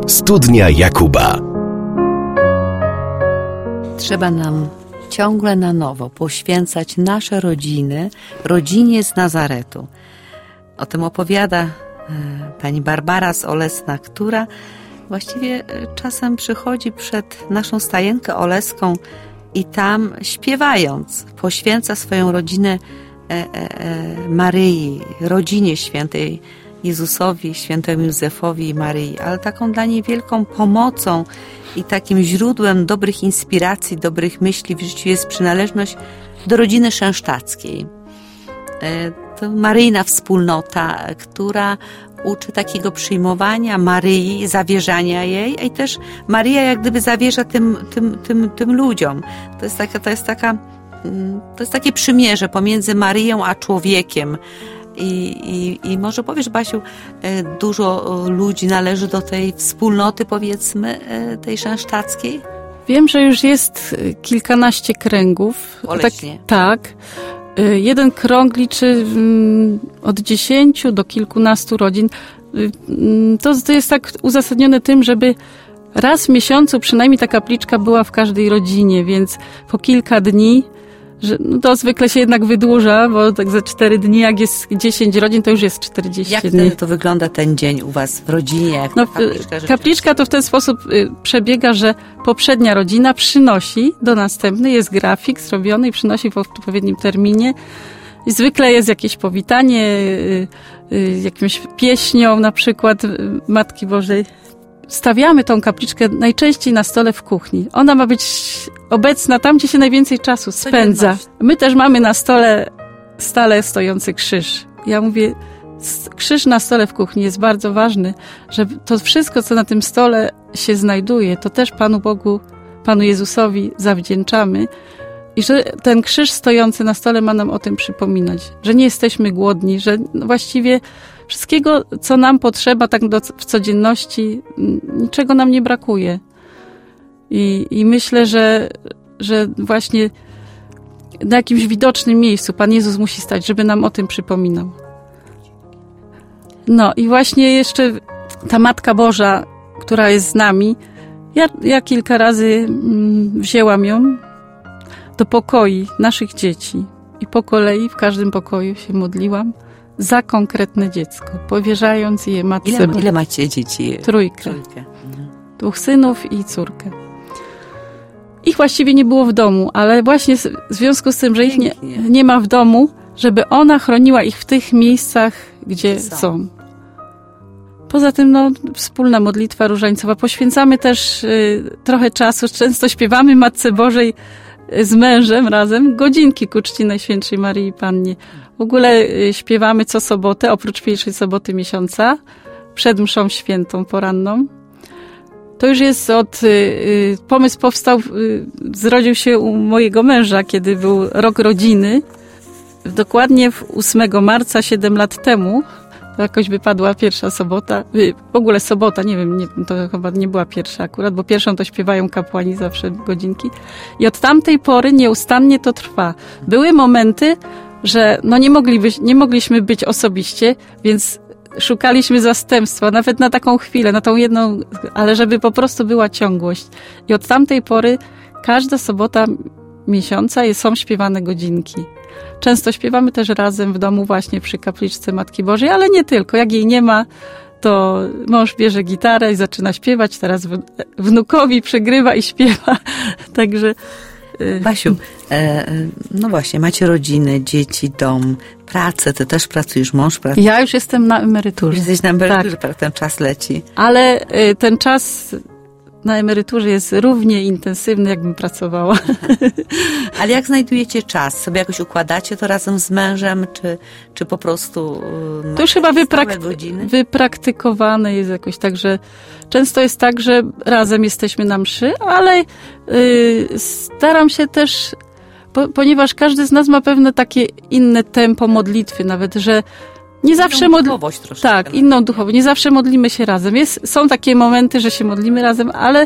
Studnia Jakuba. Trzeba nam ciągle na nowo poświęcać nasze rodziny, rodzinie z Nazaretu. O tym opowiada pani Barbara z Olesna, która właściwie czasem przychodzi przed naszą stajenkę oleską i tam śpiewając poświęca swoją rodzinę Maryi, rodzinie świętej Jezusowi, świętemu Józefowi i Maryi, ale taką dla niej wielką pomocą i takim źródłem dobrych inspiracji, dobrych myśli w życiu jest przynależność do rodziny szensztackiej. To maryjna wspólnota, która uczy takiego przyjmowania Maryi, zawierzania jej, i też Maryja jak gdyby zawierza tym ludziom. To jest takie przymierze pomiędzy Maryją a człowiekiem. I może powiesz, Basiu, dużo ludzi należy do tej wspólnoty, powiedzmy, tej szensztackiej? Wiem, że już jest kilkanaście kręgów. Oleśnie. Tak. Jeden krąg liczy od 10 do kilkunastu rodzin. To jest tak uzasadnione tym, żeby raz w miesiącu przynajmniej ta kapliczka była w każdej rodzinie, więc po kilka dni, to zwykle się jednak wydłuża, bo tak za 4 dni, jak jest 10 rodzin, to już jest 40 dni. Jak to wygląda ten dzień u was w rodzinie? Jak kapliczka to w ten sposób przebiega, że poprzednia rodzina przynosi do następnej, jest grafik zrobiony i przynosi w odpowiednim terminie. I zwykle jest jakieś powitanie, jakąś pieśnią, na przykład Matki Bożej. Stawiamy tą kapliczkę najczęściej na stole w kuchni. Ona ma być obecna tam, gdzie się najwięcej czasu spędza. My też mamy na stole stale stojący krzyż. Ja mówię, krzyż na stole w kuchni jest bardzo ważny, że to wszystko, co na tym stole się znajduje, to też Panu Bogu, Panu Jezusowi zawdzięczamy. I że ten krzyż stojący na stole ma nam o tym przypominać, że nie jesteśmy głodni, że właściwie wszystkiego, co nam potrzeba tak w codzienności, niczego nam nie brakuje. I myślę, że właśnie na jakimś widocznym miejscu Pan Jezus musi stać, żeby nam o tym przypominał. No i właśnie jeszcze ta Matka Boża, która jest z nami, ja kilka razy wzięłam ją do pokoi naszych dzieci i po kolei w każdym pokoju się modliłam za konkretne dziecko, powierzając je matce. Ile macie dzieci? Trójkę. 2 synów i córkę. Ich właściwie nie było w domu, ale właśnie w związku z tym, że ich nie ma w domu, żeby ona chroniła ich w tych miejscach, gdzie są. Poza tym, wspólna modlitwa różańcowa. Poświęcamy też trochę czasu, często śpiewamy Matce Bożej z mężem razem godzinki ku czci Najświętszej Maryi Pannie. W ogóle śpiewamy co sobotę, oprócz pierwszej soboty miesiąca, przed mszą świętą poranną. To już jest pomysł powstał, zrodził się u mojego męża, kiedy był rok rodziny. Dokładnie 8 marca, 7 lat temu, jakoś wypadła pierwsza sobota, w ogóle sobota, nie wiem, to chyba nie była pierwsza akurat, bo pierwszą to śpiewają kapłani zawsze godzinki. I od tamtej pory nieustannie to trwa. Były momenty, że nie mogliśmy być osobiście, więc szukaliśmy zastępstwa, nawet na taką chwilę, na tą jedną, ale żeby po prostu była ciągłość. I od tamtej pory każda sobota miesiąca są śpiewane godzinki. Często śpiewamy też razem w domu właśnie przy kapliczce Matki Bożej, ale nie tylko. Jak jej nie ma, to mąż bierze gitarę i zaczyna śpiewać. Teraz wnukowi przegrywa i śpiewa. Także... Basiu, no właśnie, macie rodziny, dzieci, dom, pracę. Ty też pracujesz, mąż pracuje. Ja już jestem na emeryturze. Jesteś na emeryturze, tak. Ten czas leci. Ale ten czas na emeryturze jest równie intensywny, jakbym pracowała. Ale jak znajdujecie czas? Sobie jakoś układacie to razem z mężem, czy po prostu to już chyba wypraktykowane jest jakoś tak, że często jest tak, że razem jesteśmy na mszy, ale staram się też, ponieważ każdy z nas ma pewne takie inne tempo modlitwy, nawet, że nie zawsze duchowość troszkę. Tak, inną duchowość. Nie zawsze modlimy się razem. Są takie momenty, że się modlimy razem, ale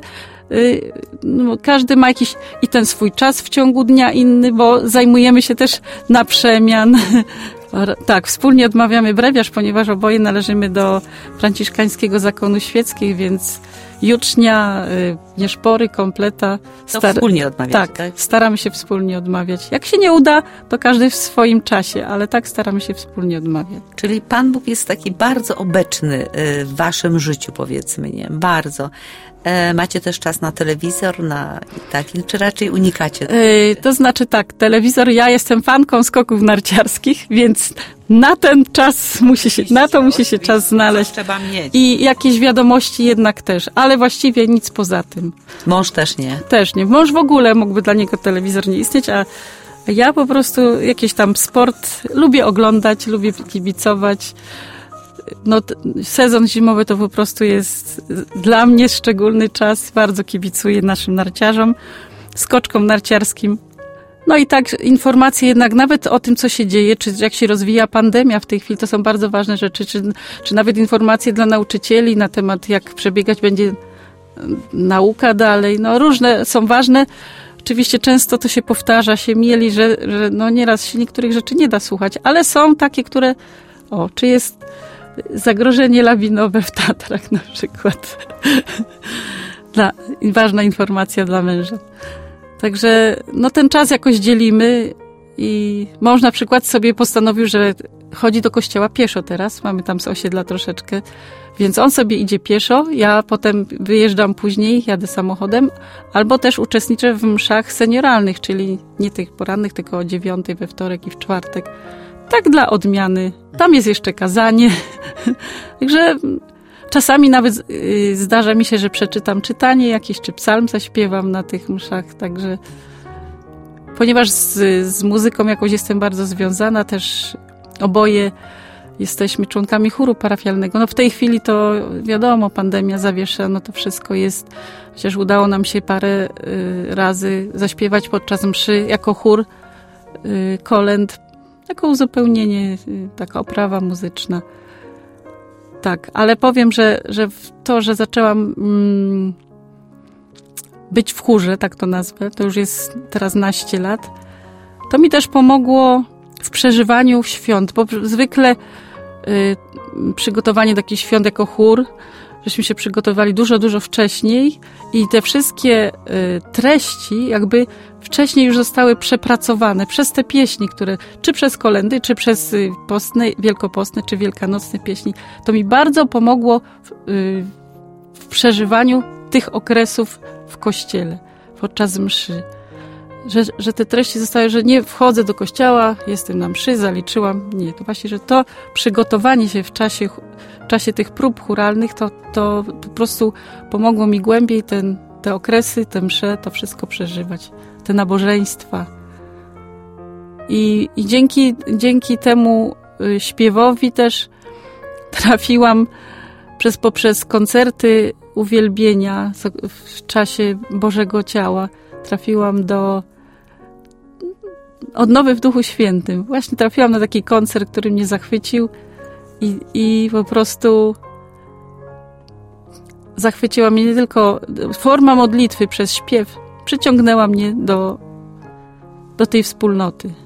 każdy ma jakiś i ten swój czas w ciągu dnia inny, bo zajmujemy się też na przemian Tak, wspólnie odmawiamy brewiarz, ponieważ oboje należymy do franciszkańskiego zakonu świeckich, więc jucznia, nieszpory, kompleta. Wspólnie odmawiać, tak? Staramy się wspólnie odmawiać. Jak się nie uda, to każdy w swoim czasie, ale tak staramy się wspólnie odmawiać. Czyli Pan Bóg jest taki bardzo obecny w waszym życiu, powiedzmy, nie? Bardzo. Macie też czas na telewizor, czy raczej unikacie? To znaczy tak, telewizor, ja jestem fanką skoków narciarskich, więc na ten czas musi się czas znaleźć. Trzeba mieć. I jakieś wiadomości jednak też, ale właściwie nic poza tym. Mąż też nie? Też nie. Mąż w ogóle mógłby dla niego telewizor nie istnieć, a ja po prostu jakiś tam sport lubię oglądać, lubię kibicować. No, sezon zimowy to po prostu jest dla mnie szczególny czas. Bardzo kibicuję naszym narciarzom, skoczkom narciarskim. No i tak informacje jednak nawet o tym, co się dzieje, czy jak się rozwija pandemia w tej chwili, to są bardzo ważne rzeczy, czy nawet informacje dla nauczycieli na temat, jak przebiegać będzie nauka dalej. No różne są ważne. Oczywiście często to się powtarza, się mieli, że no nieraz się niektórych rzeczy nie da słuchać, ale są takie, które... czy jest zagrożenie lawinowe w Tatrach na przykład. Ważna informacja dla męża. Także no ten czas jakoś dzielimy i mąż na przykład sobie postanowił, że chodzi do kościoła pieszo teraz. Mamy tam z osiedla troszeczkę, więc on sobie idzie pieszo, ja potem wyjeżdżam później, jadę samochodem, albo też uczestniczę w mszach senioralnych, czyli nie tych porannych, tylko o 9:00 we wtorek i w czwartek. Tak dla odmiany. Tam jest jeszcze kazanie. Także czasami nawet zdarza mi się, że przeczytam czytanie jakieś, czy psalm zaśpiewam na tych mszach. Także ponieważ z muzyką jakoś jestem bardzo związana, też oboje jesteśmy członkami chóru parafialnego. No w tej chwili to wiadomo, pandemia zawiesza, no to wszystko jest. Chociaż udało nam się parę razy zaśpiewać podczas mszy jako chór kolęd. Jako uzupełnienie, taka oprawa muzyczna. Tak, ale powiem, że że zaczęłam być w chórze, tak to nazwę, to już jest teraz naście lat, to mi też pomogło w przeżywaniu świąt, bo zwykle przygotowanie do takich świąt jako chór, żeśmy się przygotowali dużo wcześniej i te wszystkie treści jakby wcześniej już zostały przepracowane przez te pieśni, które czy przez kolędy, czy przez postne, wielkopostne, czy wielkanocne pieśni. To mi bardzo pomogło w przeżywaniu tych okresów w kościele, podczas mszy. Że te treści zostały, że nie wchodzę do kościoła, jestem na mszy, zaliczyłam. Nie, to właśnie, że to przygotowanie się w czasie tych prób chóralnych, to po prostu pomogło mi głębiej te okresy, te msze, to wszystko przeżywać. Te nabożeństwa. I dzięki temu śpiewowi też trafiłam poprzez koncerty uwielbienia w czasie Bożego Ciała. Trafiłam do Odnowy w Duchu Świętym. Właśnie trafiłam na taki koncert, który mnie zachwycił i po prostu zachwyciła mnie nie tylko forma modlitwy przez śpiew, przyciągnęła mnie do tej wspólnoty.